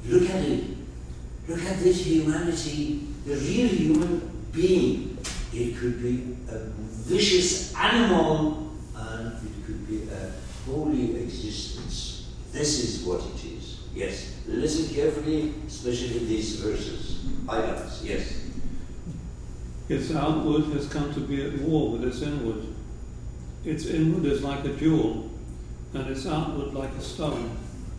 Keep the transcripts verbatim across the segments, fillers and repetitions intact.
look at it. Look at this humanity, the real human being. It could be a vicious animal, and it could be a holy existence. This is what it is. Yes. Listen carefully, especially these verses. Highlights. Yes. Its outward has come to be at war with its inward. Its inward is like a jewel, and its outward like a stone.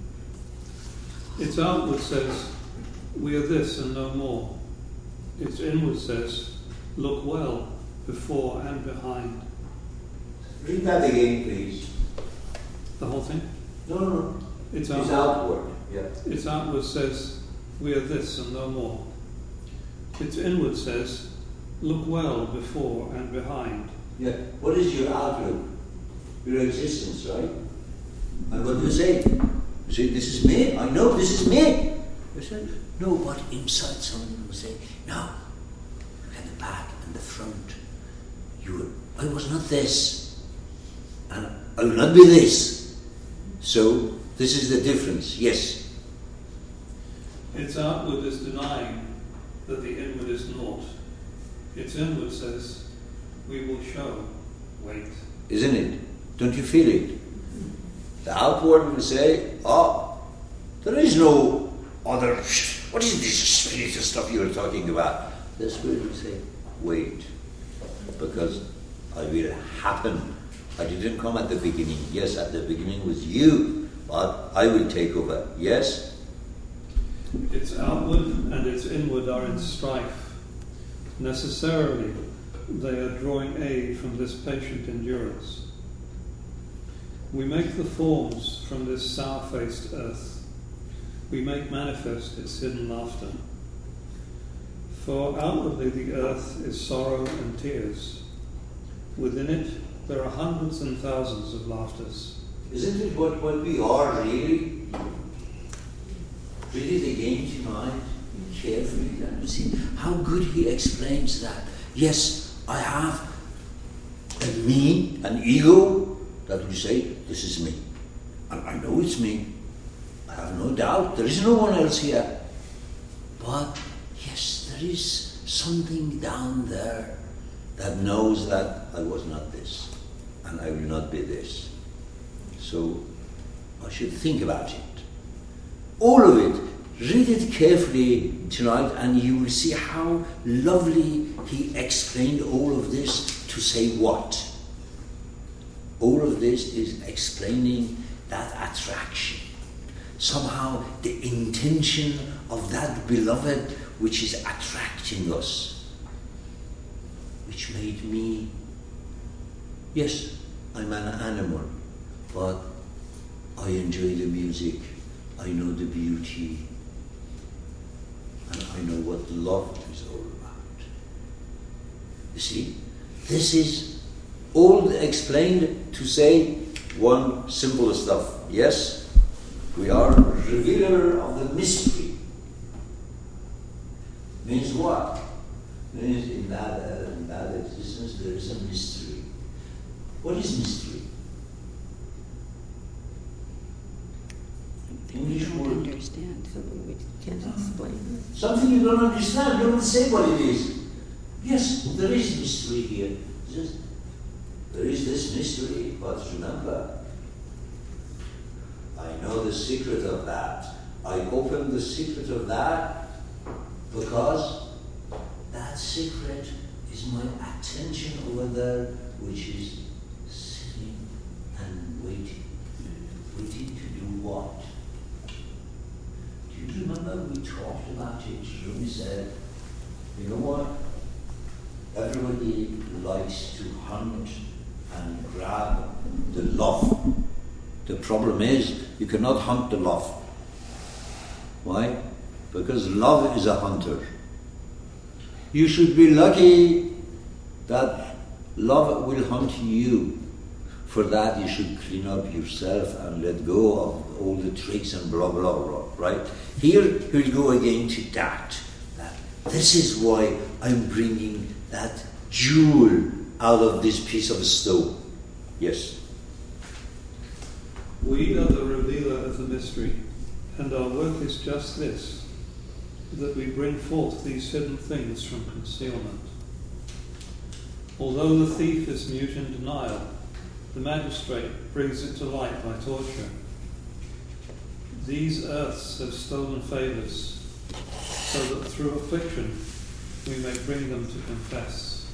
Its outward says, we are this and no more. Its inward says, look well, before and behind. Read that again, please. The whole thing? No, no, no. Its outward. outward. Yeah. Its outward says, we are this and no more. Its inward says, look well before and behind. Yeah. What is your outlook? Your existence, right? And what do you say? You say, this is me. I know this is me. You say, no, but inside someone will say, no, look at the back and the front. You, I was not this. And I will not be this. So, this is the difference. Yes. Its outward is denying that the inward is naught. Its inward says, we will show. Wait. Isn't it? Don't you feel it? The outward will say, oh, there is no other, what is this spiritual stuff you're talking about? The spirit will say, wait, because I will happen. I didn't come at the beginning. Yes, at the beginning was you, but I will take over. Yes? Its outward and its inward are in strife. Necessarily, they are drawing aid from this patient endurance. We make the forms from this sour-faced earth. We make manifest its hidden laughter. For outwardly the earth is sorrow and tears. Within it there are hundreds and thousands of laughters. Isn't it what, what we are really? Read it again tonight, carefully, and you see how good he explains that. Yes, I have a me, an ego, that will say, this is me. And I know it's me. I have no doubt. There is no one else here. But, yes, there is something down there that knows that I was not this. And I will not be this. So, I should think about it. All of it. Read it carefully tonight and you will see how lovely he explained all of this to say what. All of this is explaining that attraction. Somehow the intention of that beloved which is attracting us. Which made me, yes, I'm an animal, but I enjoy the music, I know the beauty, and I know what love is all about. You see, this is all explained to say one simple stuff. Yes, we are revealer of the mystery. Means what? Means in that, uh, in that existence there is a mystery. What is mystery? English word. You don't understand, something we can't explain. Something you don't understand, you don't say what it is. Yes, there is mystery here. Just, there is this mystery, but remember, I know the secret of that. I open the secret of that because that secret is my attention over there, which is sitting and waiting. Waiting to do what? Do you remember we talked about it? Rumi said, you know what? Everybody likes to hunt and grab the love. The problem is, you cannot hunt the love. Why? Because love is a hunter. You should be lucky that love will hunt you. For that, you should clean up yourself and let go of all the tricks and blah, blah, blah, right? Here, he'll go again to that. that. This is why I'm bringing that jewel out of this piece of stone. Yes? We are the revealer of the mystery, And our work is just this, that we bring forth these hidden things from concealment. Although the thief is mute in denial, the magistrate brings it to light by torture. These earths have stolen favours, so that through affliction we may bring them to confess.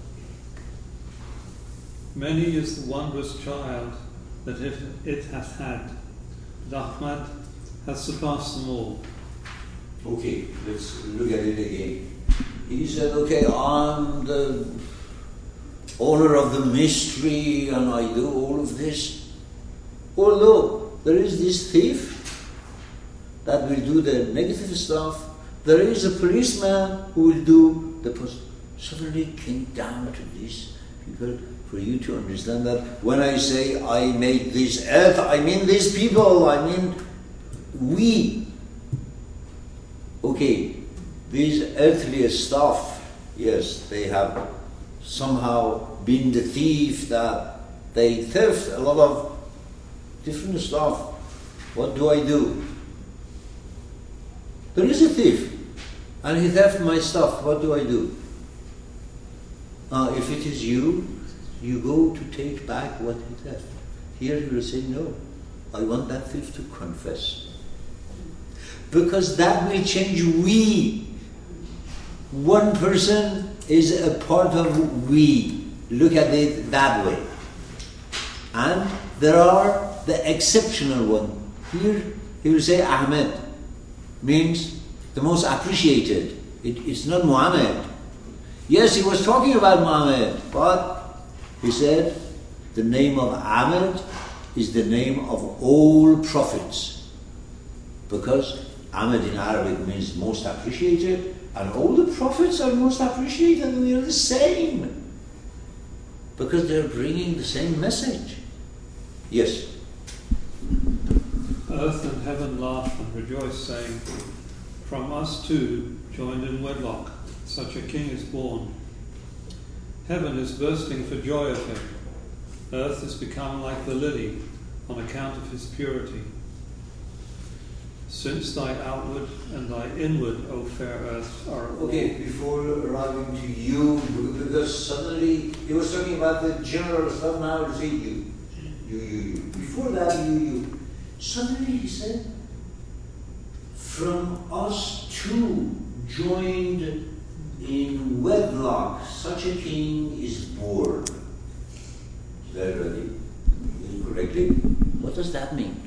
Many is the wondrous child that it, it hath had, but Ahmad hath surpassed them all. Okay, let's look at it again. He said, okay, I'm the owner of the mystery and I do all of this. Although there is this thief that will do the negative stuff, there is a policeman who will do the positive. Suddenly it came down to this, people, for you to understand that when I say I made this earth, I mean these people, I mean we. Okay, these earthly stuff, yes, they have somehow been the thief that they theft a lot of different stuff. What do I do? There is a thief, and he theft my stuff. What do I do? Uh, if it is you, you go to take back what he theft. Here you will say, no, I want that thief to confess. Because that will change we. One person is a part of we. Look at it that way. And there are the exceptional one. Here he will say Ahmed means the most appreciated. It, it's not Muhammad. Yes, he was talking about Muhammad, but he said the name of Ahmed is the name of all prophets. Because Ahmed in Arabic means most appreciated, and all the prophets are most appreciated, and we are the same. Because they're bringing the same message. Yes? Earth and heaven laugh and rejoice, saying, from us two, joined in wedlock, such a king is born. Heaven is bursting for joy of him. Earth has become like the lily on account of his purity. Since thy outward and thy inward, O fair earth, are... Okay, before arriving to you, because suddenly he was talking about the general stuff, now he'll say you. You, you, you. Before that, you, you. Suddenly he said, from us two joined in wedlock, such a king is born. Is that ready? Correctly? What does that mean?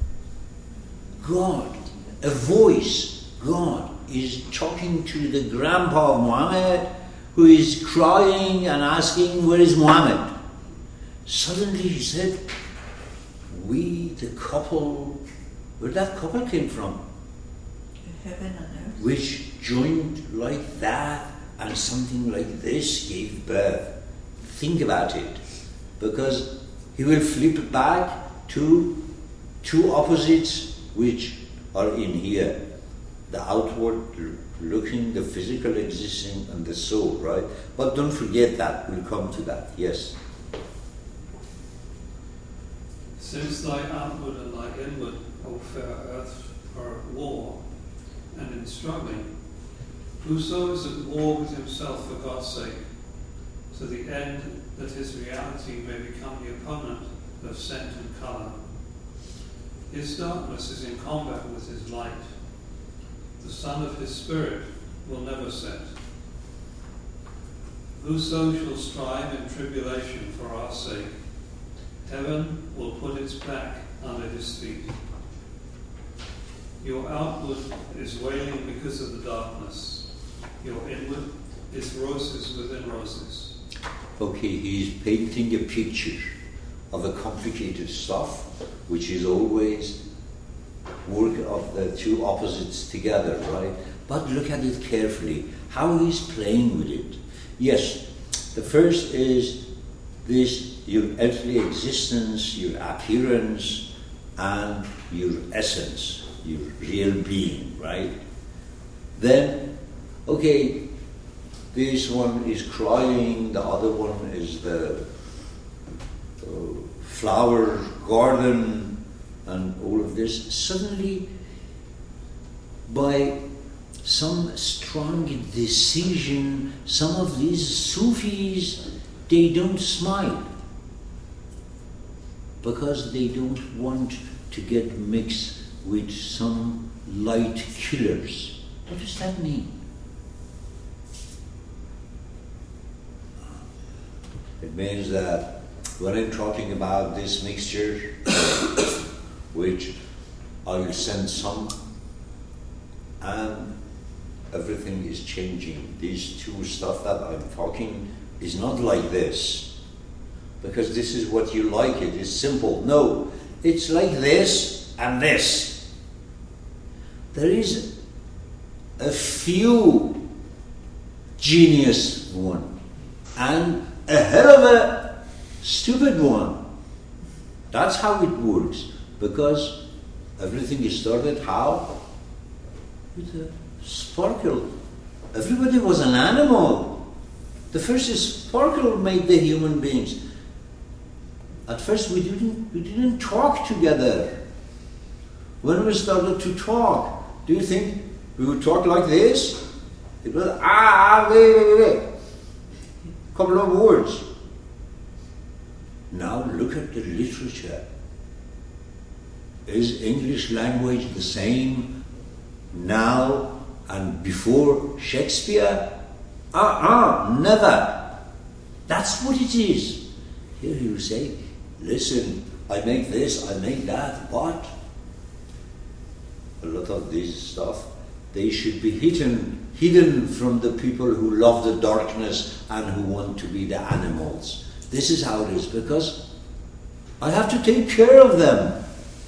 God, a voice, God is talking to the grandpa of Muhammad, who is crying and asking, where is Muhammad? Suddenly he said, we, the couple, where that couple came from? Heaven and earth. Which joined like that and something like this gave birth. Think about it. Because he will flip back to two opposites which are in here. The outward looking, the physical existing, and the soul, right? But don't forget that. We'll come to that. Yes? Since thy outward and thy inward, O fair earth, are at war and in struggling, whoso is at war with himself for God's sake, to the end that his reality may become the opponent of scent and colour. His darkness is in combat with his light. The sun of his spirit will never set. Whoso shall strive in tribulation for our sake, heaven will put its back under his feet. Your outward is wailing because of the darkness. Your inward is roses within roses. Okay, he's painting a picture of a complicated stuff, which is always work of the two opposites together, right? But look at it carefully, how he's playing with it. Yes, the first is this, your earthly existence, your appearance, and your essence, your real being, right? Then, okay, this one is crying, the other one is the uh, flower garden, and all of this. Suddenly, by some strong decision. Some of these Sufis, they don't smile because they don't want to get mixed with some light killers. What does that mean? It means that when I'm talking about this mixture, which I will send some, and everything is changing. These two stuff that I'm talking is not like this, because this is what you like, it is simple. No, it's like this and this. There is a few genius one and a hell of a stupid one. That's how it works, because everything is started how? With a sparkle. Everybody was an animal. The first sparkle made the human beings. At first we didn't we didn't talk together. When we started to talk, do you think we would talk like this? It was ah, ah wait, wait, wait. Couple of words. Now look at the literature. Is English language the same now and before Shakespeare? Ah, uh-uh, never. That's what it is. Here you say, listen, I make this, I make that, what? A lot of this stuff, they should be hidden, hidden from the people who love the darkness and who want to be the animals. This is how it is, because I have to take care of them.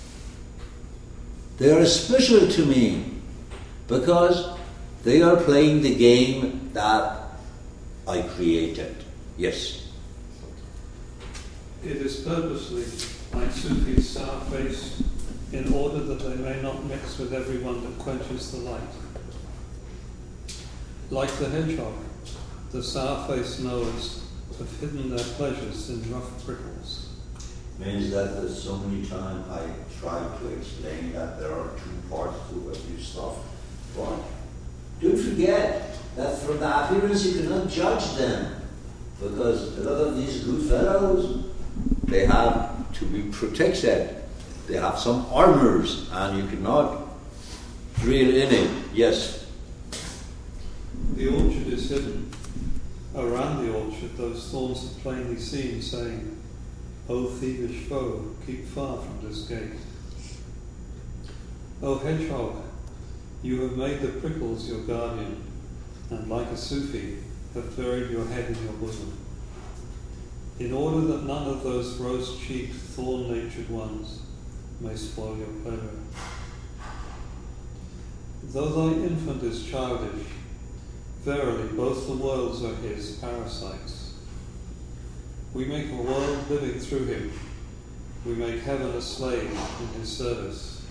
They are special to me, because they are playing the game that I created. Yes? It is purposely, like Sufis, sour-faced, in order that they may not mix with everyone that quenches the light. Like the hedgehog, the sour-faced knowers have hidden their pleasures in rough prickles. Means that there's so many times I tried to explain that there are two parts to every stuff. But don't forget that from the appearance you cannot judge them, because a lot of these good fellows, they have to be protected. They have some armors and you cannot drill in it. Yes? The orchard is hidden. Around the orchard those thorns are plainly seen, saying, O thievish foe, keep far from this gate. O hedgehog, you have made the prickles your guardian, and like a Sufi, have buried your head in your bosom, in order that none of those rose-cheeked, thorn-natured ones may spoil your pleasure. Though thy infant is childish, verily both the worlds are his parasites. We make a world living through him. We make heaven a slave in his service.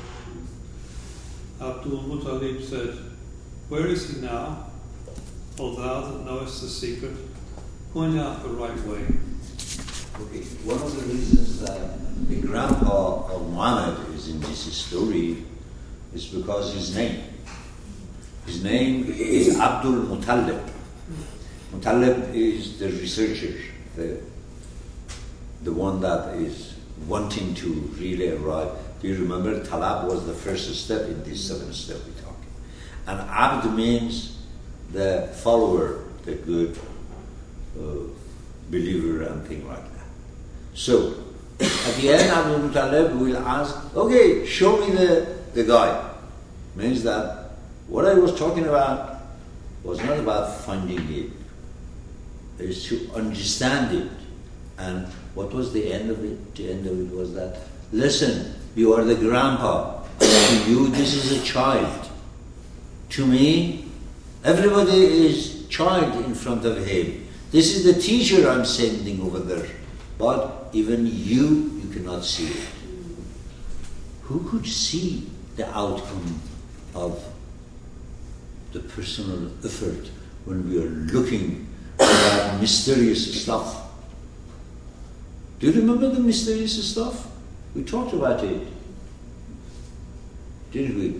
Abdul Muttalib said, Where is he now? O thou that knowest the secret, point out the right way. Okay, one of the reasons that the grandpa of Muhammad is in this story is because his name. His name is Abdul Muttalib. Muttalib is the researcher, the, the one that is wanting to really arrive. Do you remember Talab was the first step in this seven step we're talking. And Abd means the follower, the good uh, believer and thing like that. So, at the end, Abdul Muttalib will ask, okay, show me the, the guy. Means that what I was talking about was not about finding it. It is to understand it. And what was the end of it? The end of it was that, listen, you are the grandpa. To you, this is a child. To me, everybody is child in front of him. This is the teacher I'm sending over there. But even you, you cannot see it. Who could see the outcome of the personal effort when we are looking at that mysterious stuff? Do you remember the mysterious stuff? We talked about it, didn't we?